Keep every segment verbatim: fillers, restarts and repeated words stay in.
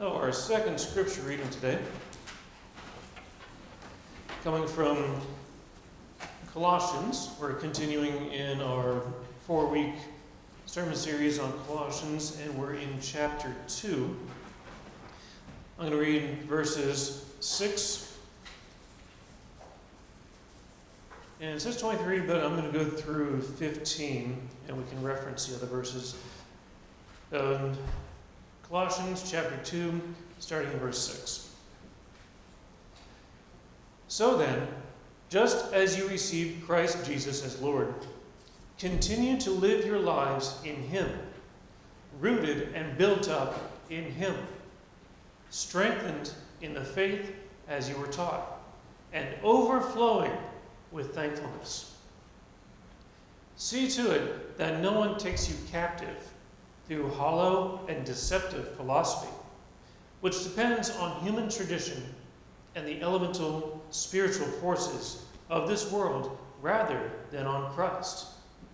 Oh, our second scripture reading today, coming from Colossians. We're continuing in our four-week sermon series on Colossians, and we're in chapter two. I'm going to read verses six, and it says twenty-three, but I'm going to go through fifteen, and we can reference the other verses. Um, Colossians chapter two, starting in verse six. So then, just as you received Christ Jesus as Lord, continue to live your lives in Him, rooted and built up in Him, strengthened in the faith as you were taught, and overflowing with thankfulness. See to it that no one takes you captive through hollow and deceptive philosophy, which depends on human tradition and the elemental spiritual forces of this world rather than on Christ.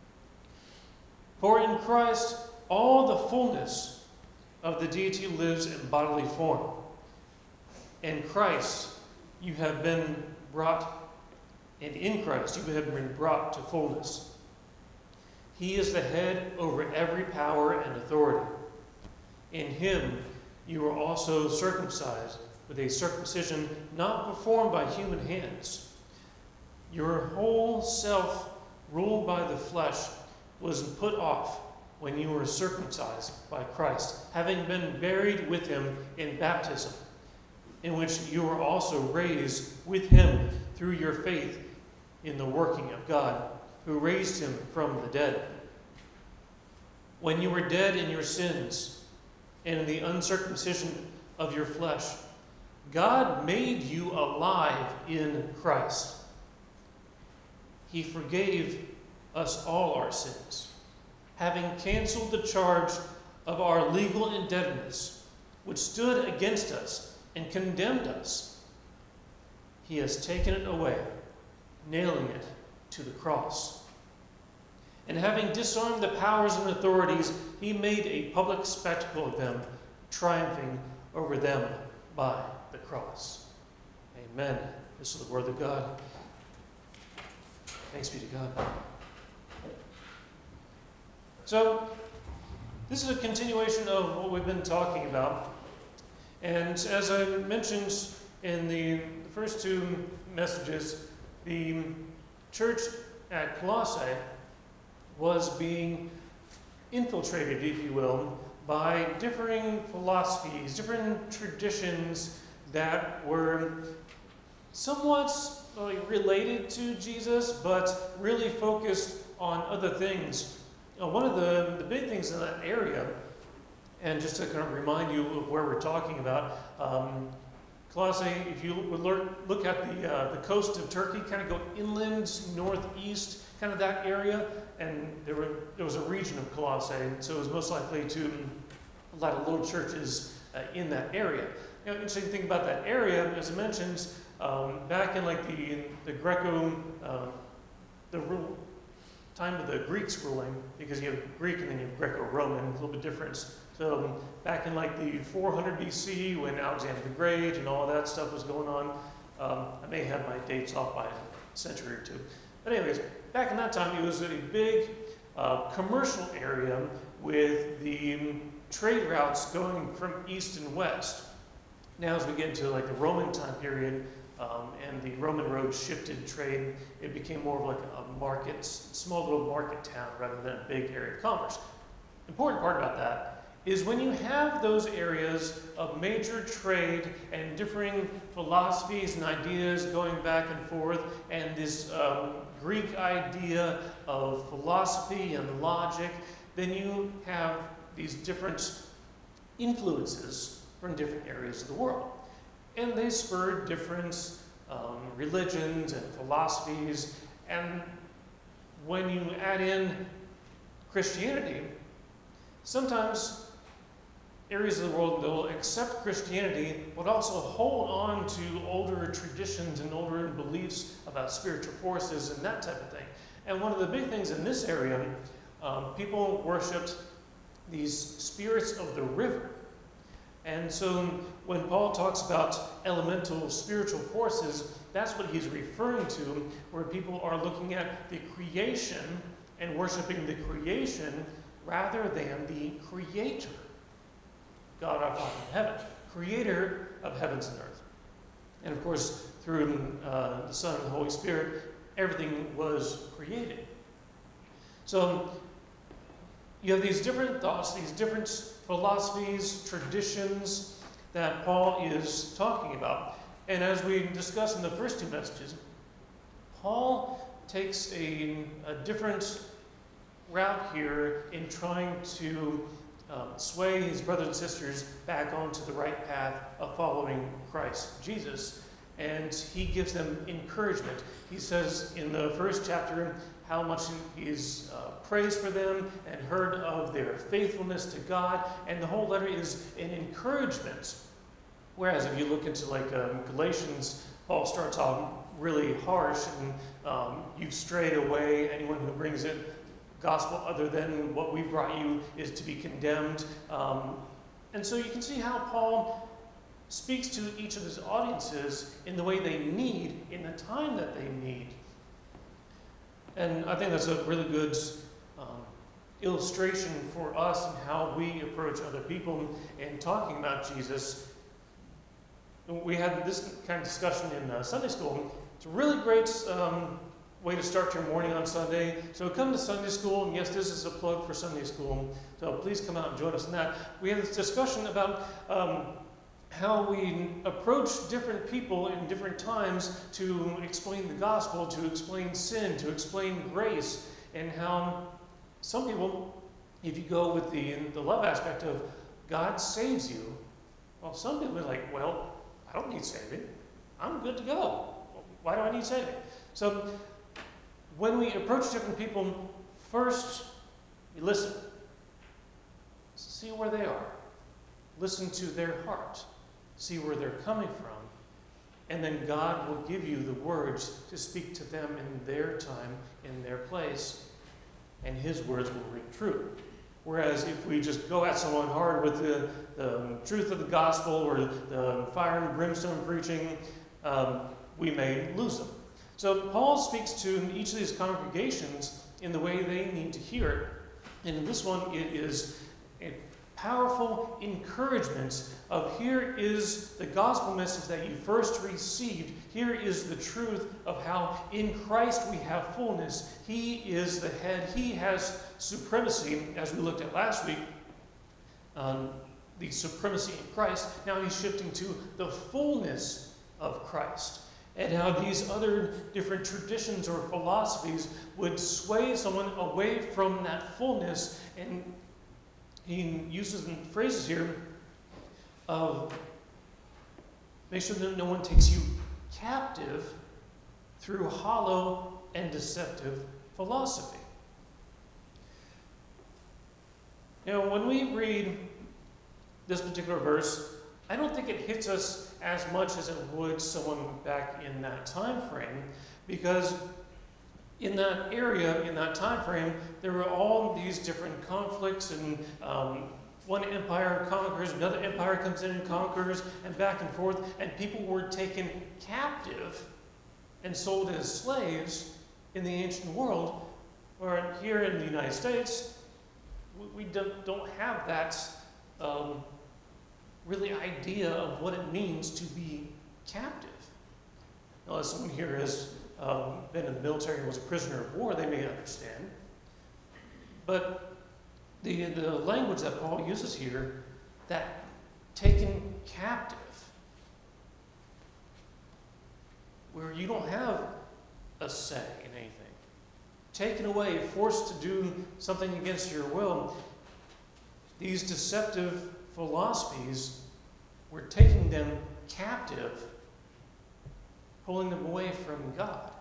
For in Christ all the fullness of the deity lives in bodily form. In Christ you have been brought, and in Christ you have been brought to fullness. He is the head over every power and authority. In Him you were also circumcised with a circumcision not performed by human hands. Your whole self, ruled by the flesh, was put off when you were circumcised by Christ, having been buried with Him in baptism, in which you were also raised with Him through your faith in the working of God, who raised Him from the dead. When you were dead in your sins and in the uncircumcision of your flesh, God made you alive in Christ. He forgave us all our sins, having canceled the charge of our legal indebtedness, which stood against us and condemned us. He has taken it away, nailing it to the cross. And having disarmed the powers and authorities, He made a public spectacle of them, triumphing over them by the cross. Amen. This is the word of God. Thanks be to God. So, this is a continuation of what we've been talking about. And as I mentioned in the first two messages, the church at Colossae was being infiltrated, if you will, by differing philosophies, different traditions that were somewhat uh, related to Jesus, but really focused on other things. Uh, one of the, the big things in that area, and just to kind of remind you of where we're talking about, um, Colossae, if you would look at the, uh, the coast of Turkey, kind of go inland, northeast, kind of that area, and there, were, there was a region of Colossae, so it was most likely to a lot of little churches uh, in that area. You know, interesting thing about that area, as it mentions, um, back in like the the Greco, uh, the rule, time of the Greeks ruling, because you have Greek and then you have Greco-Roman, a little bit different. So um, back in like the four hundred B C, when Alexander the Great and all of that stuff was going on, um, I may have my dates off by a century or two. But anyways, back in that time, it was a big uh, commercial area with the trade routes going from east and west. Now, as we get into like the Roman time period, um, and the Roman road shifted trade, it became more of like a market, small little market town rather than a big area of commerce. Important part about that is when you have those areas of major trade and differing philosophies and ideas going back and forth, and this um, Greek idea of philosophy and logic, then you have these different influences from different areas of the world. And they spurred different um, religions and philosophies. And when you add in Christianity, sometimes areas of the world that will accept Christianity but also hold on to older traditions and older beliefs about spiritual forces and that type of thing. And one of the big things in this area, um, people worshipped these spirits of the river. And so when Paul talks about elemental spiritual forces, that's what he's referring to, where people are looking at the creation and worshiping the creation rather than the creator, God our Father in heaven, creator of heavens and earth. And of course, through uh, the Son and the Holy Spirit, everything was created. So you have these different thoughts, these different philosophies, traditions that Paul is talking about. And as we discussed in the first two messages, Paul takes a, a different route here in trying to um, sway his brothers and sisters back onto the right path of following Christ Jesus. And he gives them encouragement. He says in the first chapter how much he's uh, praised for them and heard of their faithfulness to God. And the whole letter is an encouragement. Whereas if you look into like um, Galatians, Paul starts off really harsh and um, you've strayed away. Anyone who brings it gospel other than what we brought you is to be condemned. Um, and so you can see how Paul speaks to each of his audiences in the way they need, in the time that they need. And I think that's a really good um, illustration for us and how we approach other people in talking about Jesus. We had this kind of discussion in uh, Sunday school. It's a really great um, way to start your morning on Sunday. So come to Sunday school, and yes, this is a plug for Sunday school, so please come out and join us in that. We had this discussion about um, how we approach different people in different times to explain the gospel, to explain sin, to explain grace, and how some people, if you go with the, the love aspect of God saves you, well, some people are like, well, I don't need saving. I'm good to go. Why do I need saving? So when we approach different people, first, you listen. See where they are. Listen to their heart. See where they're coming from. And then God will give you the words to speak to them in their time, in their place, and his words will ring true. Whereas if we just go at someone hard with the, the truth of the gospel or the fire and brimstone preaching, um, we may lose them. So Paul speaks to each of these congregations in the way they need to hear it. And in this one, it is a powerful encouragement of here is the gospel message that you first received. Here is the truth of how in Christ we have fullness. He is the head. He has supremacy, as we looked at last week, um, the supremacy in Christ. Now he's shifting to the fullness of Christ. And how these other different traditions or philosophies would sway someone away from that fullness. And he uses phrases here of make sure that no one takes you captive through hollow and deceptive philosophy. Now, when we read this particular verse, I don't think it hits us as much as it would someone back in that time frame, because in that area, in that time frame, there were all these different conflicts, and um, one empire conquers, another empire comes in and conquers, and back and forth, and people were taken captive and sold as slaves in the ancient world, where here in the United States, we, we don't, don't have that um, really idea of what it means to be captive. Now, as someone here has um, been in the military and was a prisoner of war, they may understand. But the, the language that Paul uses here, that taken captive, where you don't have a say in anything, taken away, forced to do something against your will, these deceptive philosophies were taking them captive, pulling them away from God.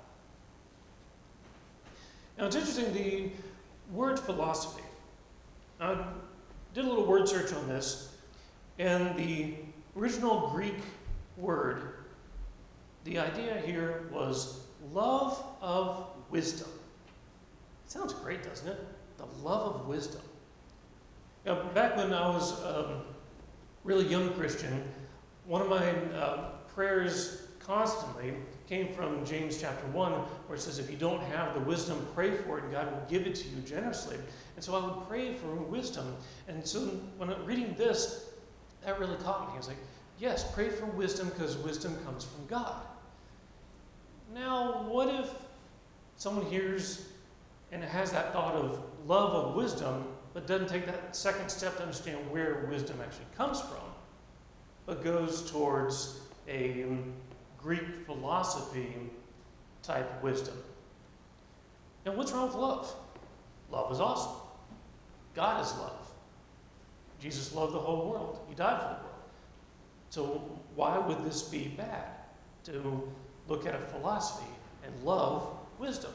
Now it's interesting, the word philosophy. I did a little word search on this, and the original Greek word, the idea here was love of wisdom. It sounds great, doesn't it? The love of wisdom. Now, back when I was um, really young Christian, one of my uh, prayers constantly came from James chapter one, where it says, if you don't have the wisdom, pray for it, and God will give it to you generously. And so I would pray for wisdom. And so when I'm reading this, that really caught me. I was like, yes, pray for wisdom because wisdom comes from God. Now, what if someone hears and has that thought of love of wisdom, but doesn't take that second step to understand where wisdom actually comes from, but goes towards a Greek philosophy type wisdom? And what's wrong with love? Love is awesome. God is love. Jesus loved the whole world. He died for the world. So why would this be bad to look at a philosophy and love wisdom?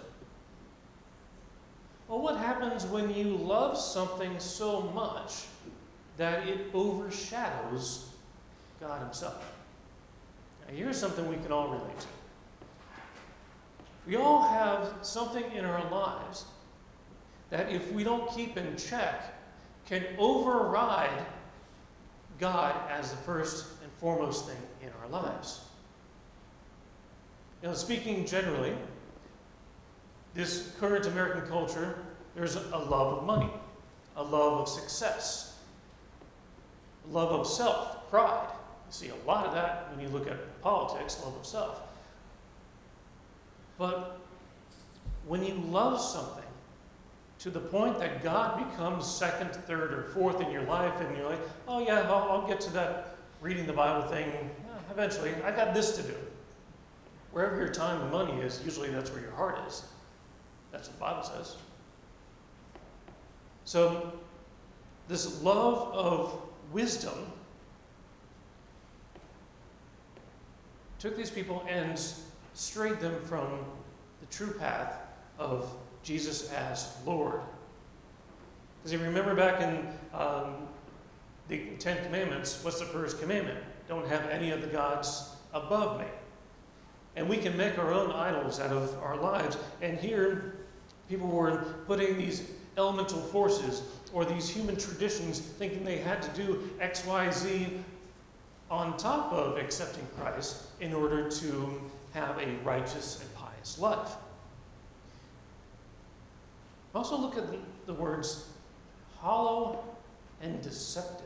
Well, what happens when you love something so much that it overshadows God himself? Now, here's something we can all relate to. We all have something in our lives that, if we don't keep in check, can override God as the first and foremost thing in our lives. You know, speaking generally, this current American culture, there's a love of money, a love of success, a love of self, pride. You see a lot of that when you look at politics, love of self. But when you love something to the point that God becomes second, third, or fourth in your life, and you're like, oh yeah, I'll, I'll get to that reading the Bible thing yeah, eventually. I got this to do. Wherever your time and money is, usually that's where your heart is. That's what the Bible says. So, this love of wisdom took these people and strayed them from the true path of Jesus as Lord. Because if you remember back in um, the Ten Commandments, what's the first commandment? Don't have any of the gods above me. And we can make our own idols out of our lives. And here, people were putting these elemental forces or these human traditions, thinking they had to do X, Y, Z on top of accepting Christ in order to have a righteous and pious life. Also look at the, the words hollow and deceptive.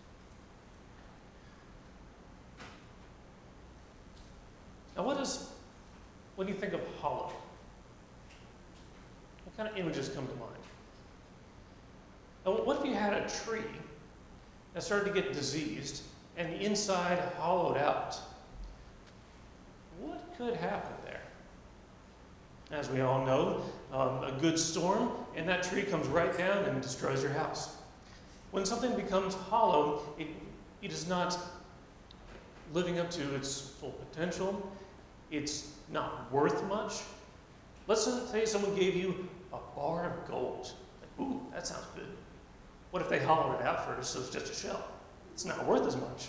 Now what is, when you think of hollow, what kind of images come to mind? Now what if you had a tree that started to get diseased and the inside hollowed out? What could happen there? As we all know, um, a good storm, and that tree comes right down and destroys your house. When something becomes hollow, it, it is not living up to its full potential. It's not worth much. Let's say someone gave you a bar of gold. Like, ooh, that sounds good. What if they hollowed it out first, so it's just a shell? It's not worth as much.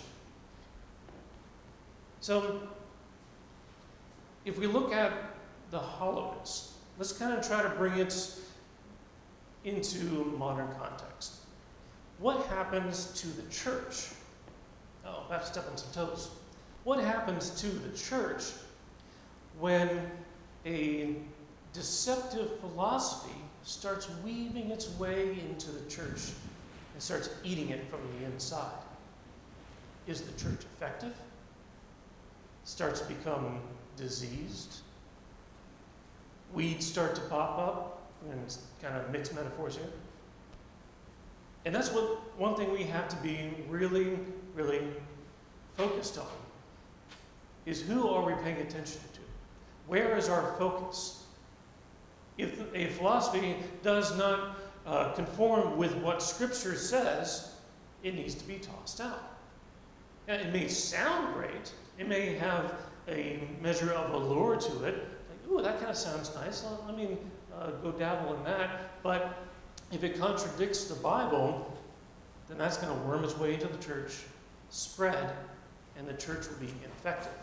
So, if we look at the hollowness, let's kind of try to bring it into modern context. What happens to the church? Oh, I have to step on some toes. What happens to the church when a deceptive philosophy starts weaving its way into the church and starts eating it from the inside? Is the church effective? Starts to become diseased? Weeds start to pop up, and it's kind of mixed metaphors here. And that's what one thing we have to be really, really focused on, is who are we paying attention to? Where is our focus? If a philosophy does not uh, conform with what Scripture says, it needs to be tossed out. And it may sound great. It may have a measure of allure to it. Like, ooh, that kind of sounds nice. Let me uh, go dabble in that. But if it contradicts the Bible, then that's going to worm its way into the church, spread, and the church will be ineffective.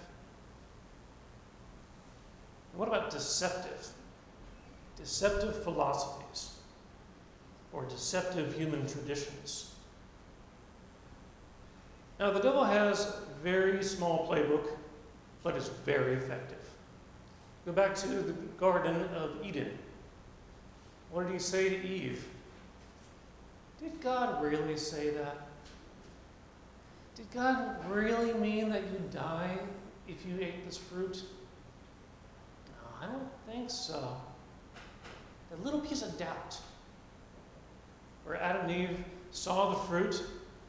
And what about deceptive? Deceptive philosophies or deceptive human traditions. Now, the devil has a very small playbook, but it's very effective. Go back to the Garden of Eden. What did he say to Eve? Did God really say that? Did God really mean that you'd die if you ate this fruit? No, I don't think so. A little piece of doubt. Where Adam and Eve saw the fruit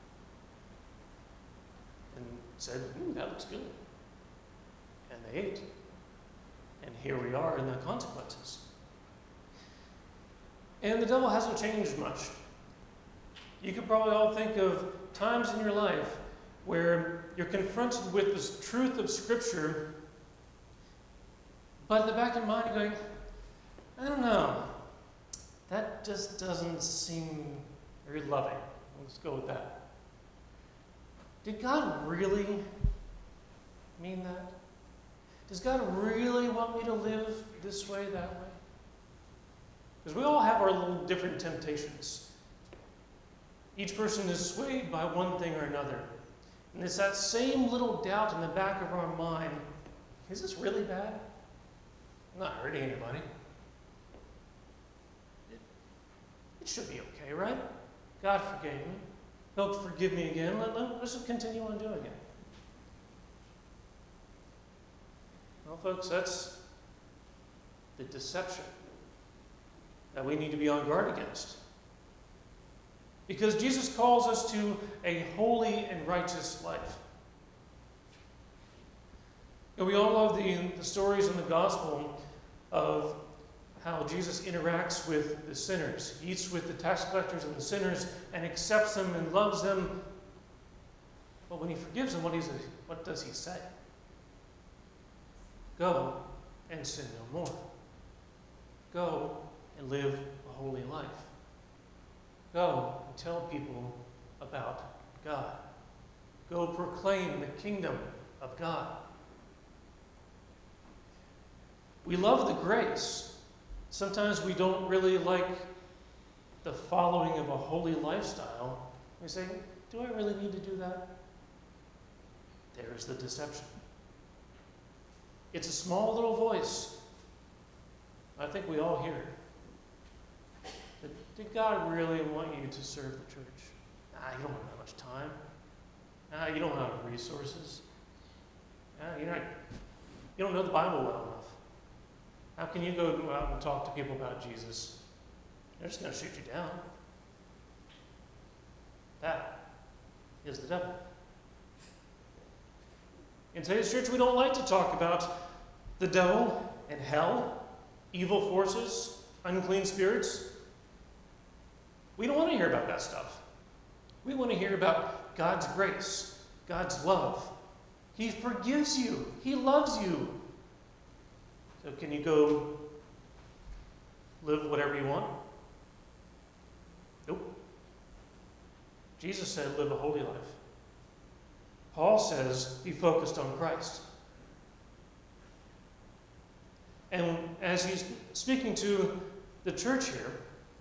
and said, ooh, that looks good. And they ate. And here we are in the consequences. And the devil hasn't changed much. You could probably all think of times in your life where you're confronted with this truth of Scripture, but in the back of your mind you're going, I don't know. That just doesn't seem very loving. Let's go with that. Did God really mean that? Does God really want me to live this way, that way? Because we all have our little different temptations. Each person is swayed by one thing or another. And it's that same little doubt in the back of our mind. Is this really bad? I'm not hurting anybody. It, it should be okay, right? God forgave me. He'll forgive me again. Let, let, let's just continue on doing it. Well, folks, that's the deception that we need to be on guard against. Because Jesus calls us to a holy and righteous life. And we all love the, the stories in the gospel of how Jesus interacts with the sinners. He eats with the tax collectors and the sinners and accepts them and loves them. But when he forgives them, what, is it, what does he say? Go and sin no more. Go and live a holy life. Go and tell people about God. Go proclaim the kingdom of God. We love the grace. Sometimes we don't really like the following of a holy lifestyle. We say, do I really need to do that? There's the deception. It's a small little voice. I think we all hear it. Did God really want you to serve the church? Ah, you don't have that much time. Ah, you don't have resources. Ah, you're not, you don't know the Bible well enough. How can you go out and talk to people about Jesus? They're just going to shoot you down. That is the devil. In today's church, we don't like to talk about the devil and hell, evil forces, unclean spirits. We don't want to hear about that stuff. We want to hear about God's grace, God's love. He forgives you. He loves you. So can you go live whatever you want? Nope. Jesus said live a holy life. Paul says be focused on Christ. And as he's speaking to the church here,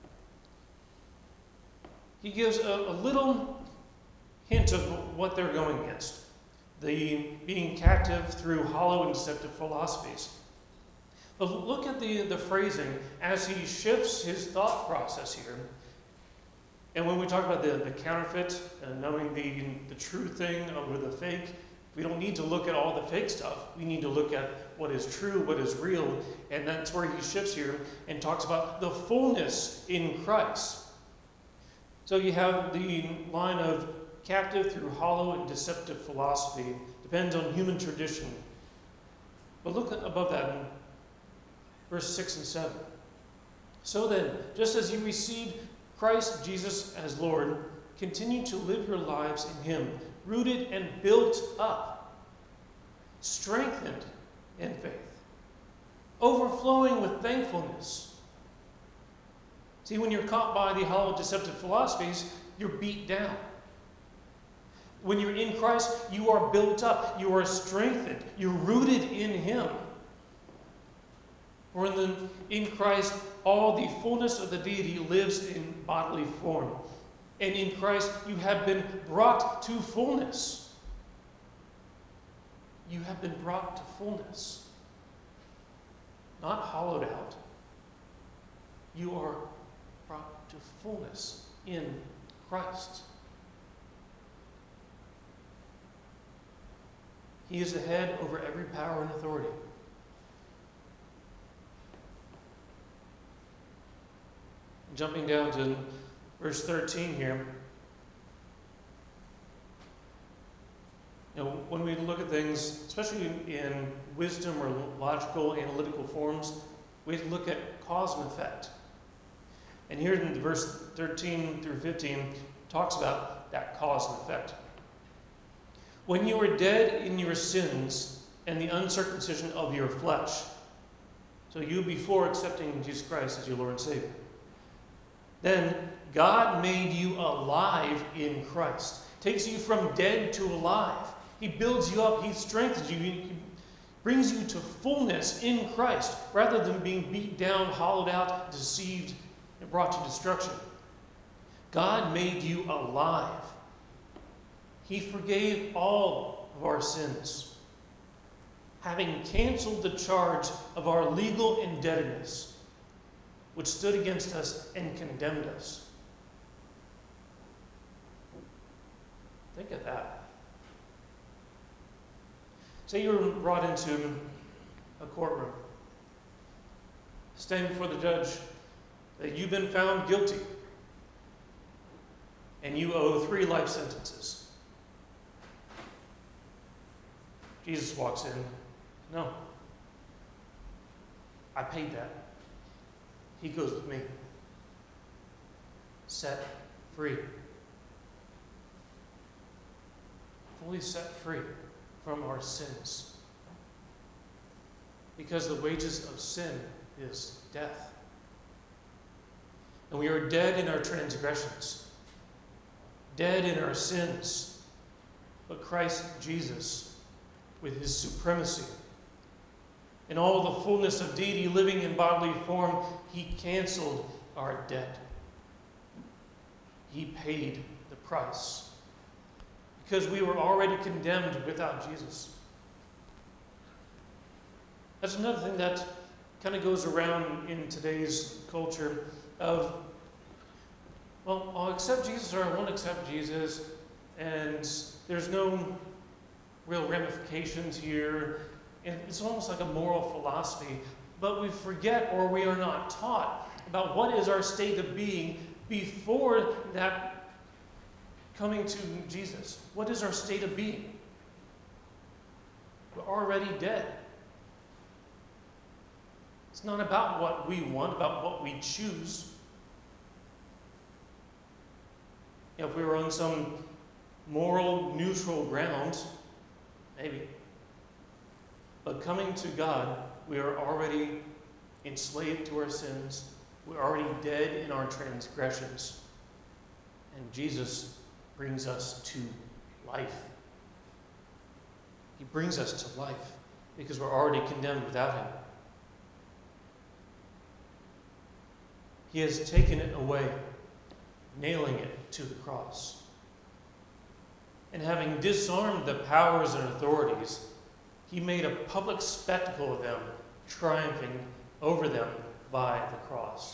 he gives a, a little hint of what they're going against. The being captive through hollow and deceptive philosophies. But look at the, the phrasing as he shifts his thought process here. And when we talk about the, the counterfeit, and knowing the, the true thing over the fake, we don't need to look at all the fake stuff. We need to look at what is true, what is real. And that's where he shifts here and talks about the fullness in Christ. So you have the line of captive through hollow and deceptive philosophy. Depends on human tradition. But look above that in verse six and seven. So then, just as you received Christ Jesus as Lord, continue to live your lives in him, rooted and built up, strengthened in faith, overflowing with thankfulness. See, when you're caught by the hollow deceptive philosophies, you're beat down. When you're in Christ, you are built up, you are strengthened, you're rooted in him. For in, the, in Christ, all the fullness of the deity lives in bodily form. And in Christ, you have been brought to fullness. You have been brought to fullness. Not hollowed out. You are brought to fullness in Christ. He is the head over every power and authority. Jumping down to verse thirteen here. You know, when we look at things, especially in wisdom or logical, analytical forms, we have to look at cause and effect. And here in verse thirteen through fifteen talks about that cause and effect. When you were dead in your sins and the uncircumcision of your flesh, so you before accepting Jesus Christ as your Lord and Savior, then God made you alive in Christ. Takes you from dead to alive. He builds you up. He strengthens you. He brings you to fullness in Christ, rather than being beat down, hollowed out, deceived, and brought to destruction. God made you alive. He forgave all of our sins, having canceled the charge of our legal indebtedness, which stood against us and condemned us. Think of that. Say you were brought into a courtroom, standing before the judge, that you've been found guilty, and you owe three life sentences. Jesus walks in. No. I paid that. He goes with me. Set free. Fully set free from our sins. Because the wages of sin is death. And we are dead in our transgressions. Dead in our sins. But Christ Jesus, with his supremacy, in all the fullness of deity living in bodily form, he canceled our debt. He paid the price. Because we were already condemned without Jesus. That's another thing that kind of goes around in today's culture of, well, I'll accept Jesus or I won't accept Jesus, and there's no real ramifications here. And it's almost like a moral philosophy, but we forget, or we are not taught about what is our state of being before that coming to Jesus. What is our state of being? We're already dead. It's not about what we want, about what we choose. You know, if we were on some moral, neutral ground, maybe. But coming to God, we are already enslaved to our sins. We're already dead in our transgressions. And Jesus brings us to life. He brings us to life because we're already condemned without him. He has taken it away, nailing it to the cross. And having disarmed the powers and authorities, he made a public spectacle of them, triumphing over them by the cross.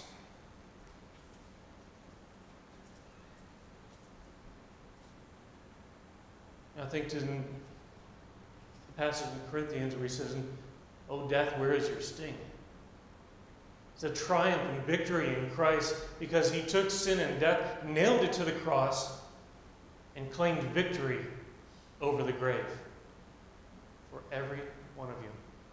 I think in the passage in Corinthians where he says, "O death, where is your sting?" It's a triumph and victory in Christ because he took sin and death, nailed it to the cross, and claimed victory over the grave for every one of you.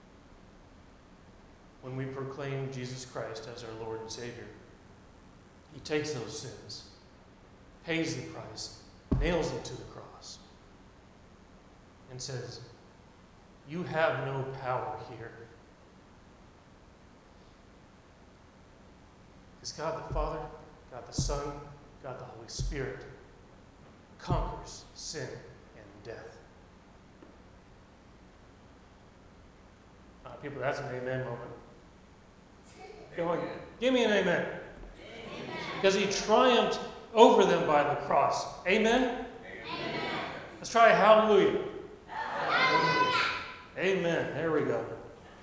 When we proclaim Jesus Christ as our Lord and Savior, he takes those sins, pays the price, nails them to the cross, and says, "You have no power here." Because God the Father, God the Son, God the Holy Spirit conquers sin and death. Uh, people, that's an amen moment. Go on, give me an amen. Amen. Because he triumphed over them by the cross. Amen? Amen. Let's try a hallelujah. Hallelujah. Amen. There we go.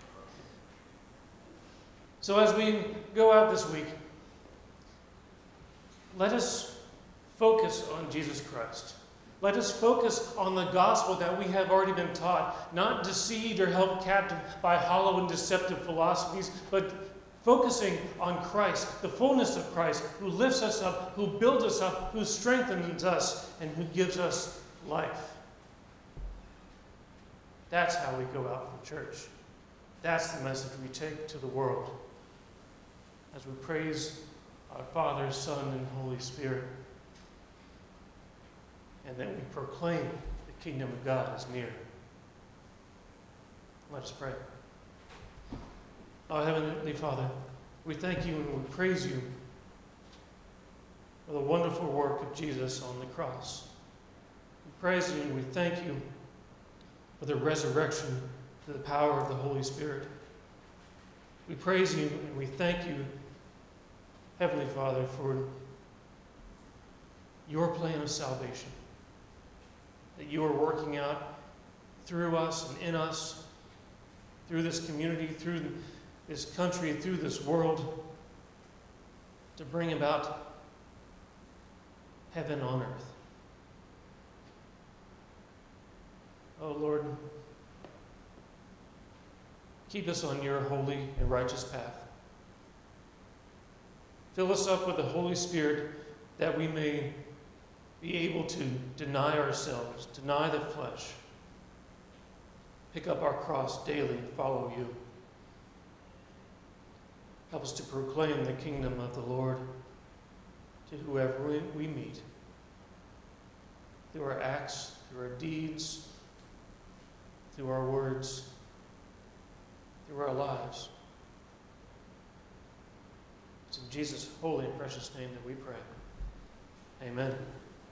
So as we go out this week, let us focus on Jesus Christ. Let us focus on the gospel that we have already been taught, not deceived or held captive by hollow and deceptive philosophies, but focusing on Christ, the fullness of Christ, who lifts us up, who builds us up, who strengthens us, and who gives us life. That's how we go out from church. That's the message we take to the world as we praise our Father, Son, and Holy Spirit. And then we proclaim the kingdom of God is near. Let us pray. Our Heavenly Father, we thank you and we praise you for the wonderful work of Jesus on the cross. We praise you and we thank you for the resurrection through the power of the Holy Spirit. We praise you and we thank you, Heavenly Father, for your plan of salvation that you are working out through us and in us, through this community, through this country, through this world, to bring about heaven on earth. Oh Lord, keep us on your holy and righteous path. Fill us up with the Holy Spirit that we may be able to deny ourselves, deny the flesh, pick up our cross daily and follow you. Help us to proclaim the kingdom of the Lord to whoever we, we meet, through our acts, through our deeds, through our words, through our lives. It's in Jesus' holy and precious name that we pray. Amen.